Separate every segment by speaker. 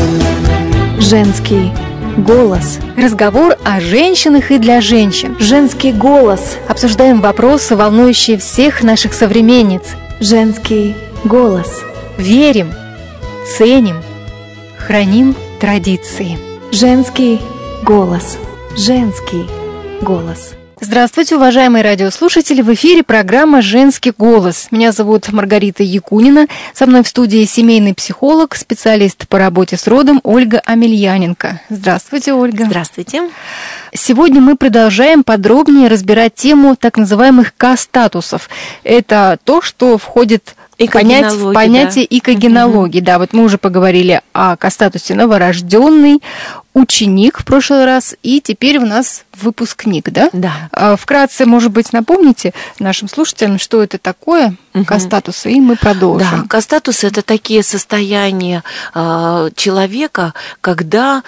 Speaker 1: Женский голос.
Speaker 2: Разговор о женщинах и для женщин.
Speaker 1: Женский голос.
Speaker 2: Обсуждаем вопросы, волнующие всех наших современниц.
Speaker 1: Женский голос.
Speaker 2: Верим, ценим, храним традиции.
Speaker 1: Женский голос. Женский голос.
Speaker 2: Здравствуйте, уважаемые радиослушатели! В эфире программа «Женский голос». Меня зовут Маргарита Якунина. Со мной в студии семейный психолог, специалист по работе с родом Ольга Амельяненко. Здравствуйте, Ольга.
Speaker 3: Здравствуйте.
Speaker 2: Сегодня мы продолжаем подробнее разбирать тему так называемых К-статусов. Это то, что входит в понятие икогенологии. Да, вот мы уже поговорили о К-статусе новорожденный, ученик в прошлый раз, и теперь у нас выпускник, да?
Speaker 3: Да.
Speaker 2: Вкратце, может быть, напомните нашим слушателям, что это такое К-статусы, и мы продолжим.
Speaker 3: Да, К-статусы – это такие состояния человека, когда,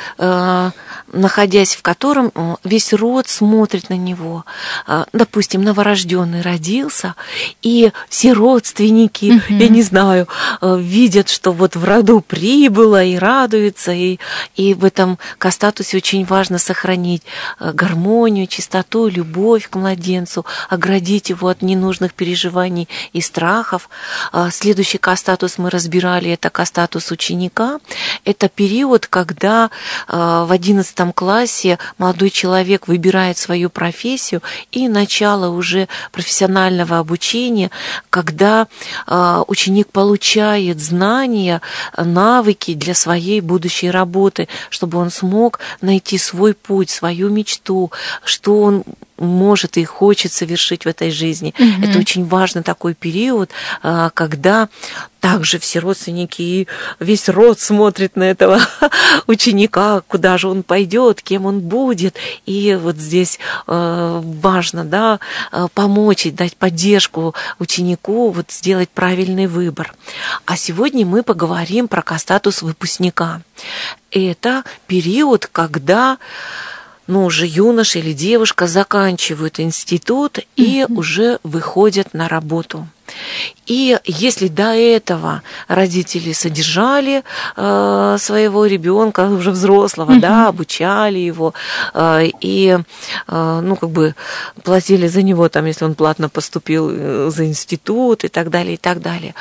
Speaker 3: находясь в котором весь род смотрит на него. Допустим, новорожденный родился, и все родственники, я не знаю, видят, что вот в роду прибыло, и радуются, и в этом К-статусе очень важно сохранить гармонию, чистоту, любовь к младенцу, оградить его от ненужных переживаний и страхов. Следующий К-статус мы разбирали, это К-статус ученика. Это период, когда в 11 классе молодой человек выбирает свою профессию, и начало уже профессионального обучения, когда ученик получает знания, навыки для своей будущей работы, чтобы он смог найти свой путь, свою мечту, что он может и хочет совершить в этой жизни. Это очень важный такой период, когда также все родственники и весь род смотрит на этого ученика, куда же он пойдет, кем он будет. И вот здесь важно, да, помочь и дать поддержку ученику, вот сделать правильный выбор. А сегодня мы поговорим про К-статус выпускника. Это период, когда уже юноша или девушка заканчивают институт и уже выходят на работу. И если до этого родители содержали своего ребенка, уже взрослого, да, обучали его, и платили за него, там, если он платно поступил за институт и так далее,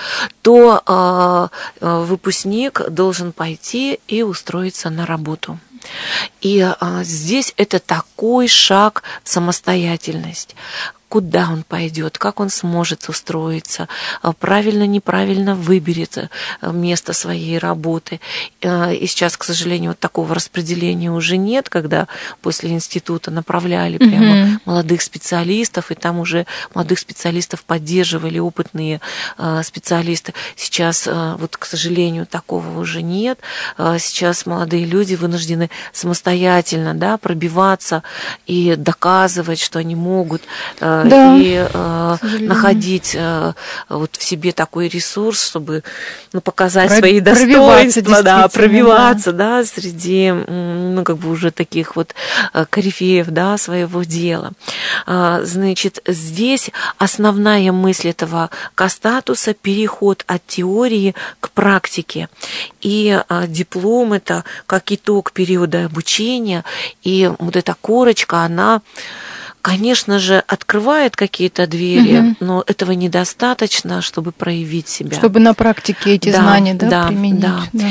Speaker 3: то выпускник должен пойти и устроиться на работу. И здесь это такой шаг в самостоятельность. Куда он пойдет, как он сможет устроиться, правильно, неправильно выберет место своей работы. И сейчас, к сожалению, вот такого распределения уже нет, когда после института направляли прямо молодых специалистов, и там уже молодых специалистов поддерживали опытные специалисты. Сейчас, вот, к сожалению, такого уже нет. Сейчас молодые люди вынуждены самостоятельно, да, пробиваться и доказывать, что они могут и находить вот в себе такой ресурс, чтобы показать свои достоинства, пробиваться, да, среди уже таких вот корифеев, да, своего дела. Значит, здесь основная мысль этого К-статуса – переход от теории к практике. И диплом – это как итог периода обучения, и вот эта корочка, она, конечно же, открывает какие-то двери, но этого недостаточно, чтобы проявить себя.
Speaker 2: Чтобы на практике эти знания применить.
Speaker 3: Да.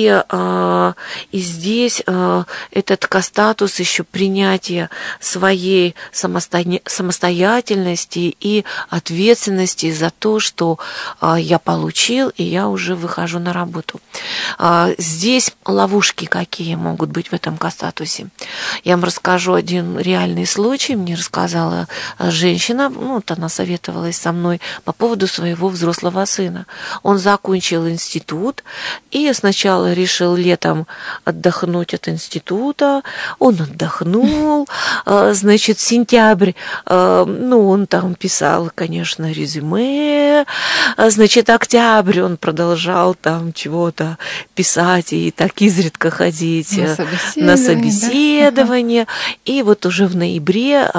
Speaker 3: И здесь этот К-статус еще принятие своей самостоятельности и ответственности за то, что я получил, и я уже выхожу на работу. Здесь ловушки какие могут быть в этом К-статусе. Я вам расскажу один реальный случай. Мне рассказала женщина, она советовалась со мной по поводу своего взрослого сына. Он закончил институт и сначала решил летом отдохнуть от института. Он отдохнул, значит, сентябрь, он там писал, конечно, резюме, значит, октябрь он продолжал там чего-то писать и так изредка ходить на собеседование. Да? И вот уже в ноябре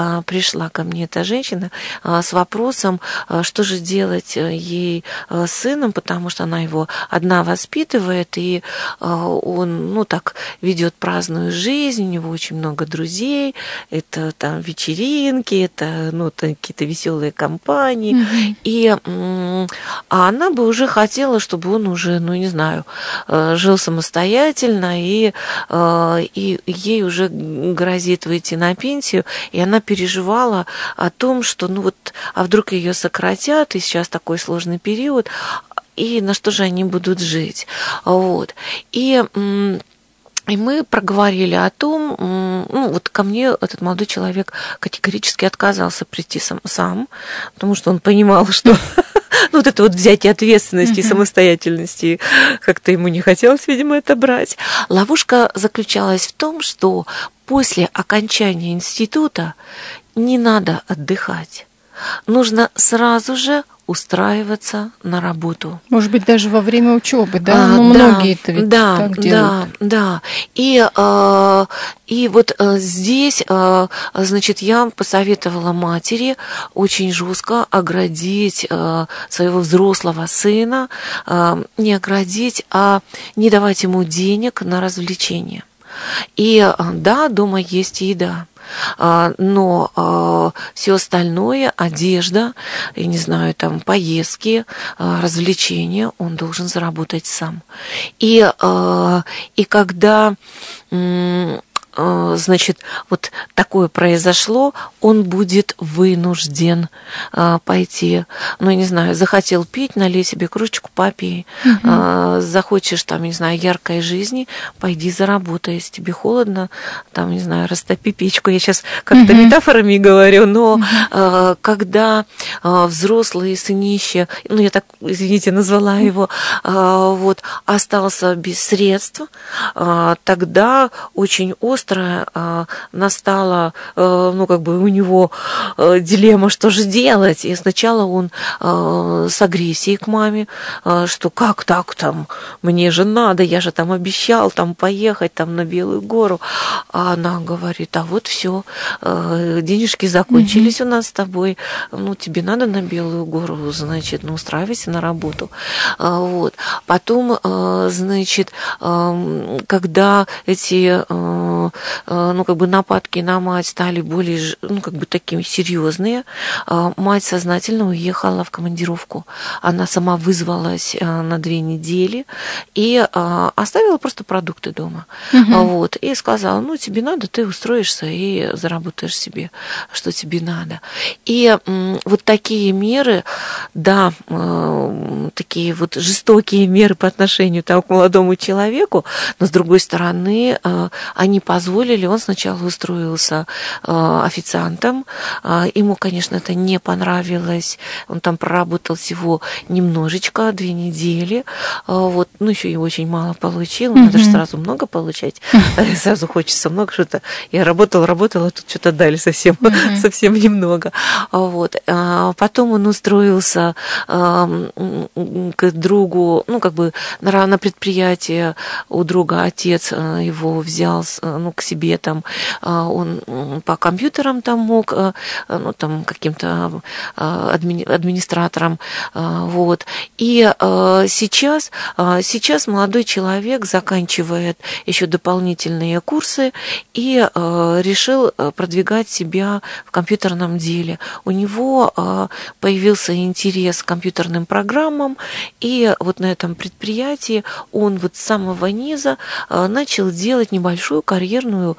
Speaker 3: пришла ко мне эта женщина с вопросом, что же делать ей с сыном, потому что она его одна воспитывает, и он, ну, так ведет праздную жизнь, у него очень много друзей, это там вечеринки, это, ну, какие-то веселые компании, и она бы уже хотела, чтобы он уже, ну, не знаю, жил самостоятельно, и ей уже грозит выйти на пенсию, и она переживала о том, что, ну, вот, а вдруг ее сократят, и сейчас такой сложный период, и на что же они будут жить, вот, и мы проговорили о том, ну, вот ко мне этот молодой человек категорически отказался прийти сам, потому что он понимал, что ну, вот это вот взятие ответственности и самостоятельности как-то ему не хотелось, видимо, это брать. Ловушка заключалась в том, что после окончания института не надо отдыхать. Нужно сразу же устраиваться на работу.
Speaker 2: Может быть, даже во время учебы, да? Ну, многие-то ведь так делают.
Speaker 3: Да. И вот здесь, значит, я посоветовала матери очень жестко оградить своего взрослого сына, не оградить, а не давать ему денег на развлечения. И да, дома есть еда, но все остальное, одежда, я не знаю, там поездки, развлечения, он должен заработать сам. И когда значит, вот такое произошло, он будет вынужден пойти, ну, я не знаю, захотел пить, налей себе кружечку, попей. Захочешь, там, не знаю, яркой жизни, пойди заработай. Если тебе холодно, там, не знаю, растопи печку. Я сейчас как-то метафорами говорю, но когда взрослый сынище, ну, я так, извините, назвала его, вот, остался без средств, тогда очень остро настала, ну, как бы у него дилемма, что же делать. И сначала он с агрессией к маме, что как так там, мне же надо, я же там обещал там поехать там на Белую гору. А она говорит, а вот все, денежки закончились у нас с тобой, ну, тебе надо на Белую гору, значит, ну, устраивайся на работу. Вот. Потом, значит, когда эти ну, как бы нападки на мать стали более, ну, как бы такими серьезные, мать сознательно уехала в командировку. Она сама вызвалась на 2 недели и оставила просто продукты дома. Вот. И сказала, ну, тебе надо, ты устроишься и заработаешь себе, что тебе надо. И вот такие меры, да, такие вот жестокие меры по отношению там, к молодому человеку, но, с другой стороны, они позволили, он сначала устроился официантом, ему, конечно, это не понравилось, он там проработал всего немножечко, 2 недели, вот, ну, еще и очень мало получил, надо же сразу много получать, сразу хочется много что-то, я работала, а тут что-то дали совсем немного, вот, потом он устроился к другу, ну, как бы на предприятие у друга, отец его взял, ну, к себе там, он по компьютерам там мог, ну, там, каким-то администратором, вот. И сейчас молодой человек заканчивает еще дополнительные курсы и решил продвигать себя в компьютерном деле. У него появился интерес к компьютерным программам, и вот на этом предприятии он вот с самого низа начал делать небольшую карьерный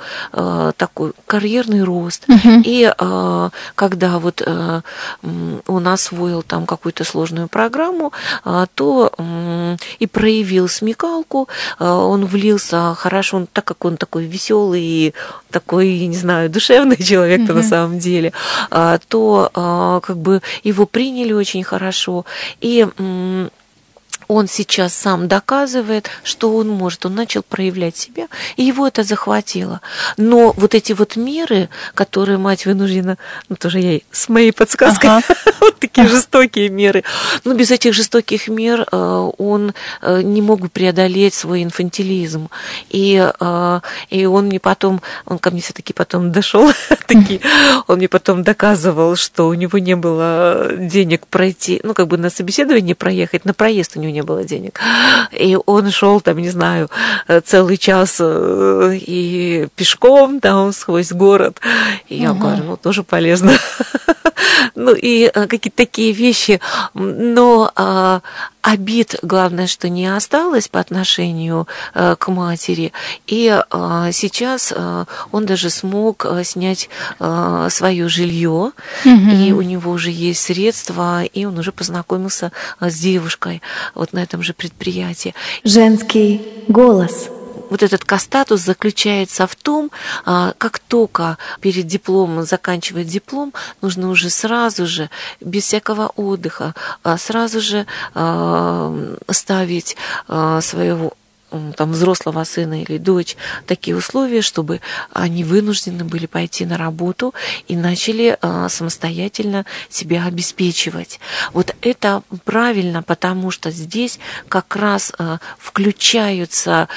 Speaker 3: рост. И когда вот он освоил там какую-то сложную программу, то и проявил смекалку, он влился хорошо, так как он такой веселый, такой, не знаю, душевный человек-то на самом деле, то как бы его приняли очень хорошо. И он сейчас сам доказывает, что он может, он начал проявлять себя, и его это захватило. Но вот эти вот меры, которые мать вынуждена, тоже я с моей подсказкой, вот такие жестокие меры, но без этих жестоких мер он не мог бы преодолеть свой инфантилизм. И он мне потом, он ко мне все-таки потом дошел, он мне потом доказывал, что у него не было денег пройти, на собеседование проехать, на проезд у него не было денег. И он шел там, не знаю, целый час и пешком там сквозь город. И я говорю, тоже полезно. И какие-то такие вещи. Но обид, главное, что не осталось по отношению к матери. И сейчас он даже смог снять свое жилье, и у него уже есть средства, и он уже познакомился с девушкой вот на этом же предприятии.
Speaker 1: Женский голос.
Speaker 3: Вот этот кастатус заключается в том, как только перед дипломом, заканчивать диплом, нужно уже сразу же, без всякого отдыха, сразу же ставить своего взрослого сына или дочь такие условия, чтобы они вынуждены были пойти на работу и начали самостоятельно себя обеспечивать. Вот это правильно, потому что здесь как раз включаются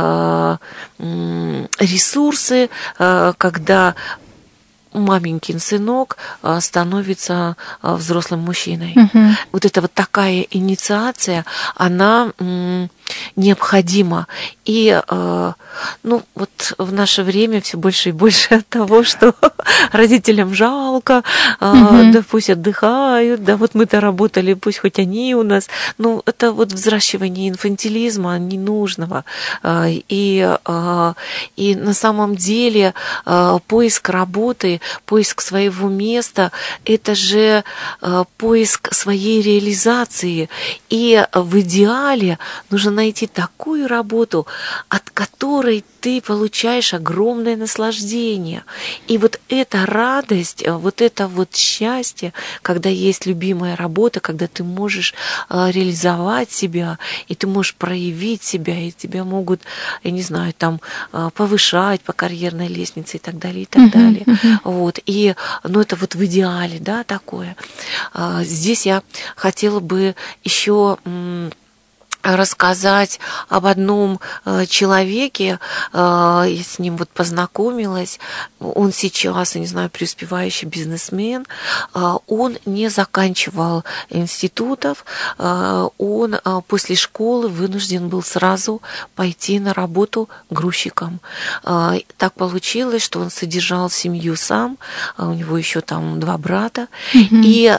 Speaker 3: ресурсы, когда маменькин сынок становится взрослым мужчиной. Вот это вот такая инициация, она необходима. И вот в наше время все больше и больше от того, что родителям жалко, да пусть отдыхают, да вот мы-то работали, пусть хоть они у нас. Это вот взращивание инфантилизма ненужного. И на самом деле поиск работы, поиск своего места – это же поиск своей реализации. И в идеале нужно найти такую работу, от которой ты получаешь огромное наслаждение. И вот эта радость, вот это вот счастье, когда есть любимая работа, когда ты можешь реализовать себя, и ты можешь проявить себя, и тебя могут, я не знаю, там повышать по карьерной лестнице и так далее, и так далее. Вот. И, это вот в идеале, да, такое. Здесь я хотела бы еще рассказать об одном человеке. Я с ним вот познакомилась. Он сейчас, я не знаю, преуспевающий бизнесмен. Он не заканчивал институтов. Он после школы вынужден был сразу пойти на работу грузчиком. Так получилось, что он содержал семью сам. У него еще там 2 брата. И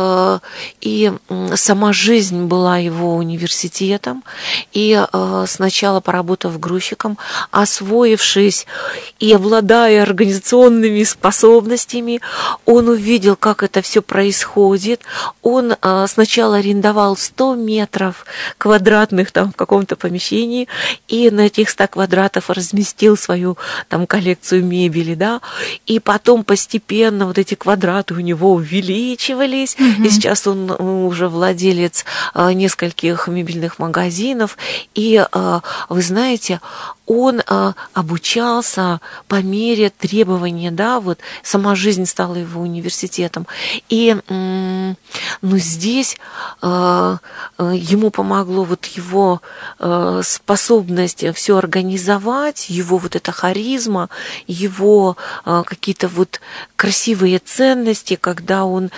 Speaker 3: сама жизнь была его университетом. И сначала поработав грузчиком, освоившись и обладая организационными способностями, он увидел, как это все происходит. Он сначала арендовал 100 метров квадратных там в каком-то помещении, и на этих 100 квадратов разместил свою там коллекцию мебели, да, и потом постепенно вот эти квадраты у него увеличивались, и сейчас он уже владелец нескольких мебельных магазинов, и вы знаете, он обучался по мере требования, да, вот сама жизнь стала его университетом. И здесь ему помогло вот его способность все организовать, его вот эта харизма, его какие-то вот красивые ценности, когда он,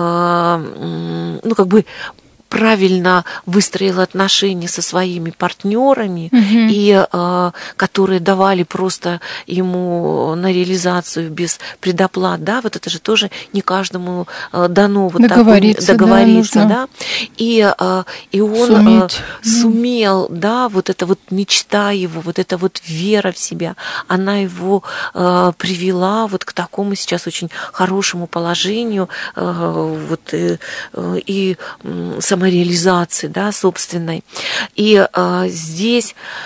Speaker 3: правильно выстроил отношения со своими партнерами, и которые давали просто ему на реализацию без предоплат, да, вот это же тоже не каждому дано вот договориться, да, и он сумел, да, вот эта вот мечта его, вот эта вот вера в себя, она его привела вот к такому сейчас очень хорошему положению, вот и самореализации, да, собственной. И здесь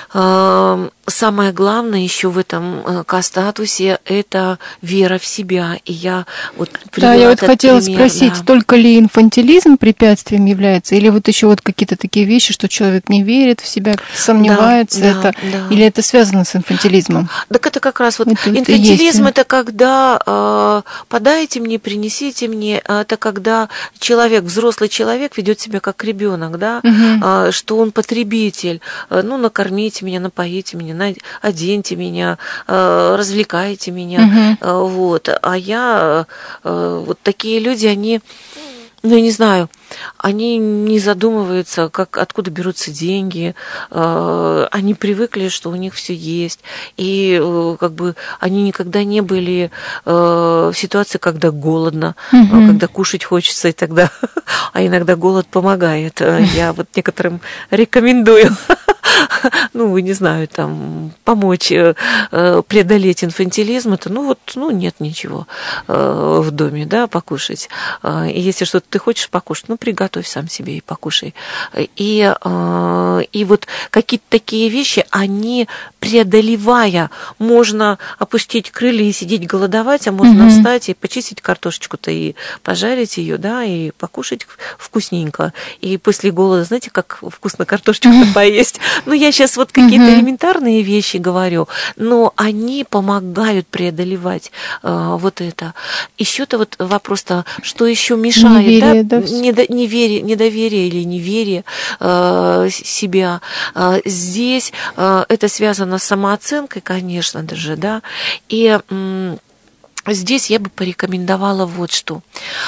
Speaker 3: самое главное еще в этом К-статусе – это вера в себя. И я вот привела
Speaker 2: я вот
Speaker 3: этот
Speaker 2: хотела
Speaker 3: пример,
Speaker 2: спросить, только ли инфантилизм препятствием является, или вот еще вот какие-то такие вещи, что человек не верит в себя, сомневается, или это связано с инфантилизмом?
Speaker 3: Так это как раз вот инфантилизм – это когда подайте мне, принесите мне, это когда человек, взрослый человек ведет себя как ребенок, да, что он потребитель, накормите меня, напоите меня, оденьте меня, развлекайте меня, вот. А я, вот такие люди, они, я не знаю, они не задумываются, откуда берутся деньги, они привыкли, что у них все есть, и как бы они никогда не были в ситуации, когда голодно, когда кушать хочется, и тогда, а иногда голод помогает. Я вот некоторым рекомендую. Не знаю, там, помочь преодолеть инфантилизм, это, нет ничего в доме, да, покушать. И если что-то ты хочешь покушать, приготовь сам себе и покушай. И вот какие-то такие вещи, они, преодолевая, можно опустить крылья и сидеть голодовать, а можно встать и почистить картошечку-то и пожарить ее, да, и покушать вкусненько. И после голода, знаете, как вкусно картошечку-то поесть. Я сейчас вот какие-то элементарные вещи говорю, но они помогают преодолевать вот это. Еще-то вот вопрос-то, что еще мешает, неверие, да? Недоверие или неверие себя. Здесь это связано с самооценкой, конечно же, да, и здесь я бы порекомендовала вот что.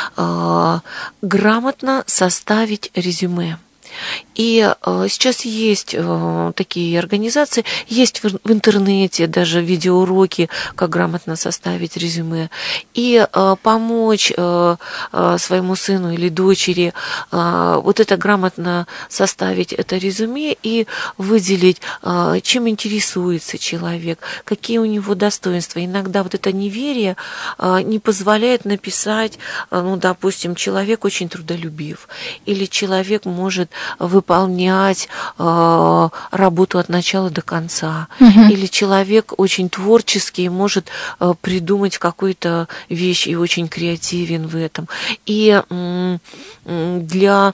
Speaker 3: Грамотно составить резюме. И сейчас есть такие организации, есть в интернете даже видеоуроки, как грамотно составить резюме, и помочь своему сыну или дочери вот это грамотно составить это резюме и выделить, чем интересуется человек, какие у него достоинства. Иногда вот это неверие не позволяет написать, допустим, человек очень трудолюбив, или человек может выполнять работу от начала до конца. Или человек очень творческий, может придумать какую-то вещь и очень креативен в этом. И для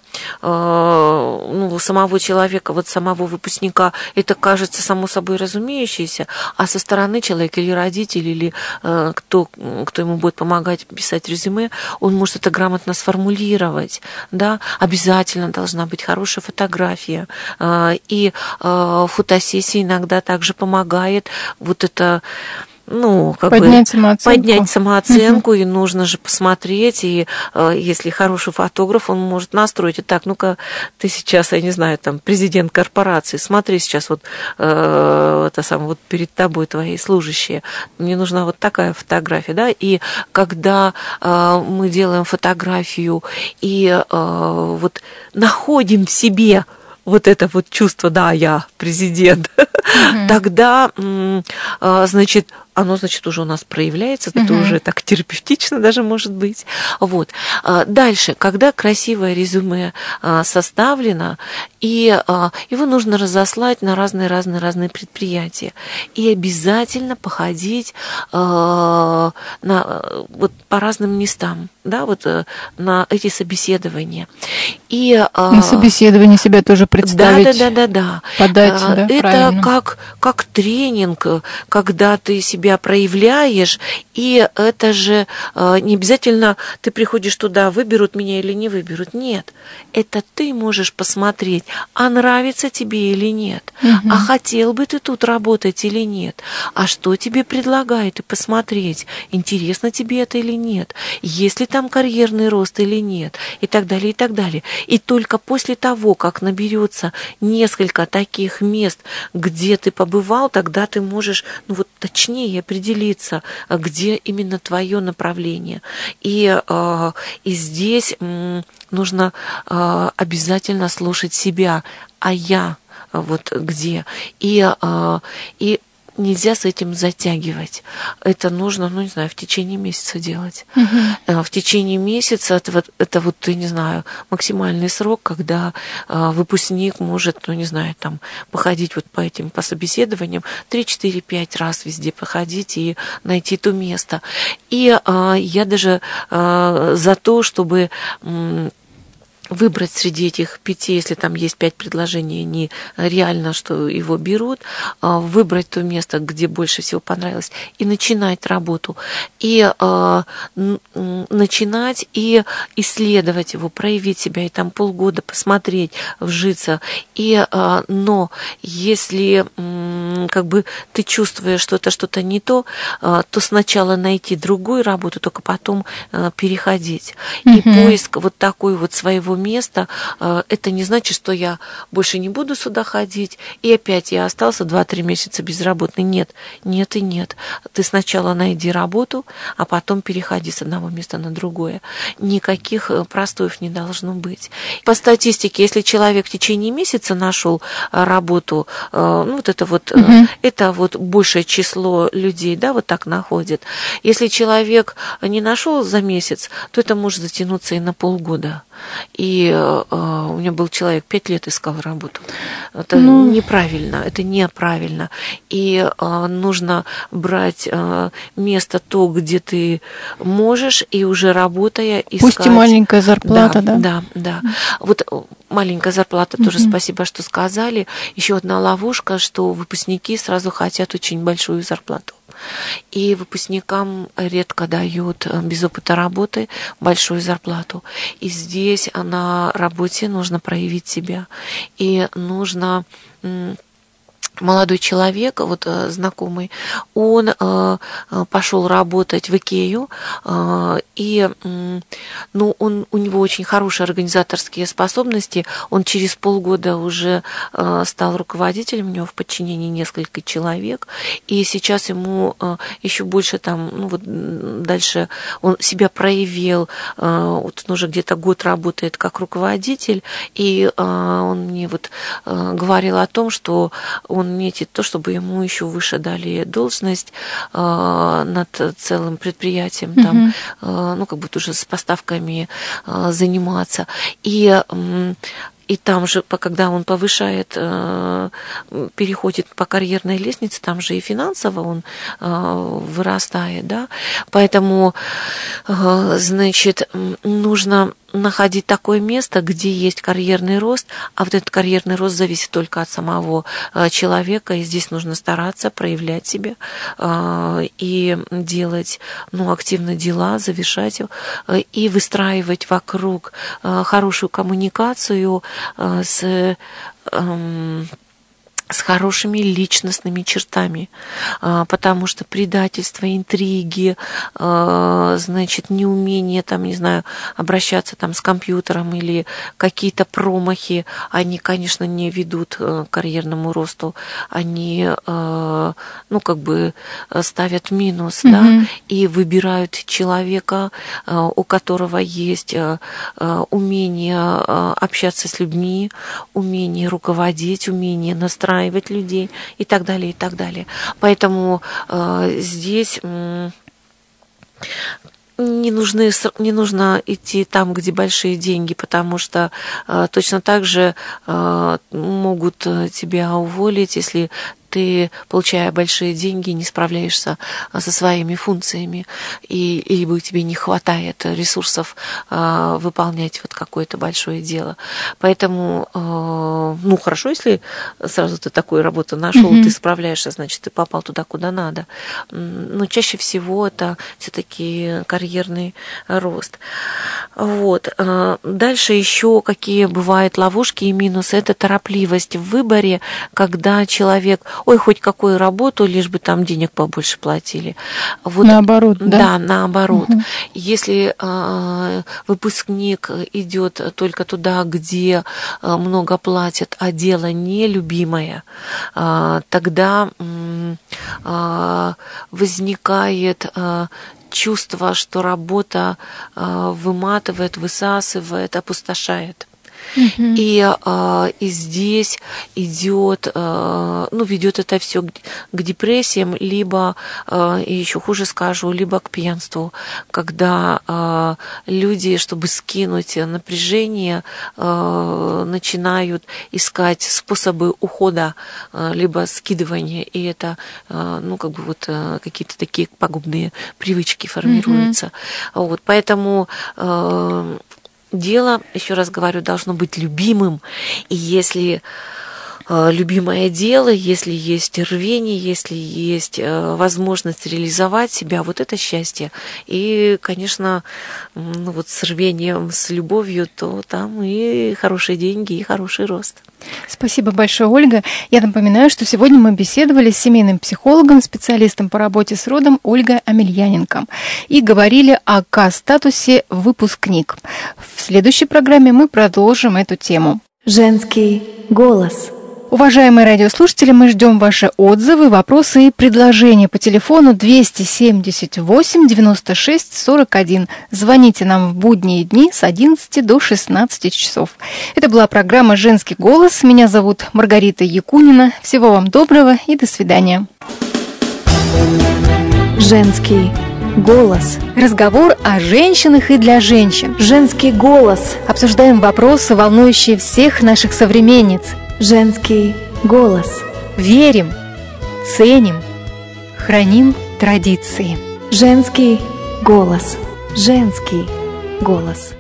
Speaker 3: самого человека, вот самого выпускника, это кажется само собой разумеющееся, а со стороны человека или родитель, или кто ему будет помогать писать резюме, он может это грамотно сформулировать. Да? Обязательно должна быть хорошая фотография. И фотосессия иногда также помогает вот это поднять самооценку, и нужно же посмотреть, и если хороший фотограф, он может настроить. Так, ну-ка, ты сейчас, я не знаю, там, президент корпорации, смотри сейчас вот перед тобой твои служащие, мне нужна вот такая фотография, да, и когда мы делаем фотографию и вот находим в себе вот это вот чувство, да, я президент, тогда, оно, уже у нас проявляется, это уже так терапевтично даже может быть. Вот. Дальше, когда красивое резюме составлено, и его нужно разослать на разные предприятия, и обязательно походить по разным местам, да, вот на эти собеседования. И
Speaker 2: на собеседование себя тоже представить.
Speaker 3: Да.
Speaker 2: Подать, да,
Speaker 3: это
Speaker 2: правильно.
Speaker 3: как тренинг, когда ты себя проявляешь, и это же не обязательно ты приходишь туда, выберут меня или не выберут. Нет, это ты можешь посмотреть, а нравится тебе или нет, а хотел бы ты тут работать или нет, а что тебе предлагают, и посмотреть, интересно тебе это или нет, есть ли там карьерный рост или нет, и так далее, и так далее. И только после того, как наберется несколько таких мест, где ты побывал, тогда ты можешь, точнее определиться, где именно твое направление. И здесь нужно обязательно слушать себя, а я вот где. И нельзя с этим затягивать. Это нужно, ну, не знаю, в течение месяца делать. В течение месяца это вот, я не знаю, максимальный срок, когда выпускник может, ну, не знаю, там, походить вот по собеседованиям 3, 4, 5 раз везде походить и найти то место. И я даже за то, чтобы выбрать среди этих 5, если там есть 5 предложений, не реально, что его берут, выбрать то место, где больше всего понравилось, и начинать работу. И начинать и исследовать его, проявить себя, и там полгода посмотреть, вжиться. Но если как бы ты чувствуешь, что это что-то не то, то сначала найти другую работу, только потом переходить. И поиск вот такой вот своего места, это не значит, что я больше не буду сюда ходить, и опять я остался 2-3 месяца безработный. Нет, нет и нет. Ты сначала найди работу, а потом переходи с одного места на другое. Никаких простоев не должно быть. По статистике, если человек в течение месяца нашел работу, ну, вот это вот, это вот большее число людей, да, вот так находит. Если человек не нашел за месяц, то это может затянуться и на полгода. И у меня был человек 5 лет искал работу. Это неправильно, это неправильно. И нужно брать место то, где ты можешь, и уже работая искать.
Speaker 2: Пусть и маленькая зарплата, да?
Speaker 3: Да. Вот маленькая зарплата тоже, спасибо, что сказали. Еще одна ловушка, что выпускники сразу хотят очень большую зарплату. И выпускникам редко дают без опыта работы большую зарплату. И здесь на работе нужно проявить себя. И нужно... Молодой человек, вот знакомый, он пошел работать в Икею, и у него очень хорошие организаторские способности. Он через полгода уже стал руководителем, у него в подчинении несколько человек, и сейчас ему еще больше там, дальше он себя проявил, вот он уже где-то год работает как руководитель, и он мне вот говорил о том, что он метит то, чтобы ему еще выше дали должность над целым предприятием, там, как бы уже с поставками заниматься. И там же, когда он повышает, переходит по карьерной лестнице, там же и финансово он вырастает, да. Поэтому, значит, нужно находить такое место, где есть карьерный рост, а вот этот карьерный рост зависит только от самого человека, и здесь нужно стараться проявлять себя и делать, активно дела, завершать и выстраивать вокруг хорошую коммуникацию с хорошими личностными чертами, потому что предательство, интриги, значит, неумение, там, не знаю, обращаться там с компьютером или какие-то промахи, они, конечно, не ведут к карьерному росту, они, как бы ставят минус, да, и выбирают человека, у которого есть умение общаться с людьми, умение руководить, умение настраивать людей и так далее, и так далее. Поэтому здесь не нужно идти там, где большие деньги, потому что точно так же могут тебя уволить, если ты, получая большие деньги, не справляешься со своими функциями, и либо тебе не хватает ресурсов выполнять вот какое-то большое дело. Поэтому, хорошо, если сразу ты такую работу нашел, ты справляешься, значит, ты попал туда, куда надо. Но чаще всего это все-таки карьерный рост. Вот. Дальше еще какие бывают ловушки и минусы. Это торопливость в выборе, когда человек... хоть какую работу, лишь бы там денег побольше платили. Вот,
Speaker 2: наоборот, да?
Speaker 3: Да, наоборот. Если выпускник идет только туда, где много платят, а дело нелюбимое, тогда возникает чувство, что работа выматывает, высасывает, опустошает. И здесь идет, ведет это все к депрессиям, либо, и еще хуже скажу, либо к пьянству, когда люди, чтобы скинуть напряжение, начинают искать способы ухода, либо скидывания, и это, какие-то такие пагубные привычки формируются. Вот, поэтому дело, еще раз говорю, должно быть любимым, и если любимое дело, если есть рвение, если есть возможность реализовать себя, вот это счастье. И, конечно, с рвением, с любовью, то там и хорошие деньги, и хороший рост.
Speaker 2: Спасибо большое, Ольга. Я напоминаю, что сегодня мы беседовали с семейным психологом, специалистом по работе с родом Ольгой Амельяненко и говорили о К-статусе выпускник. В следующей программе мы продолжим эту тему.
Speaker 1: Женский голос.
Speaker 2: Уважаемые радиослушатели, мы ждем ваши отзывы, вопросы и предложения по телефону 278 96 41. Звоните нам в будние дни с 11 до 16 часов. Это была программа «Женский голос». Меня зовут Маргарита Якунина. Всего вам доброго и до свидания.
Speaker 1: Женский голос.
Speaker 2: Разговор о женщинах и для женщин.
Speaker 1: Женский голос.
Speaker 2: Обсуждаем вопросы, волнующие всех наших современниц.
Speaker 1: Женский голос.
Speaker 2: Верим, ценим, храним традиции.
Speaker 1: Женский голос. Женский голос.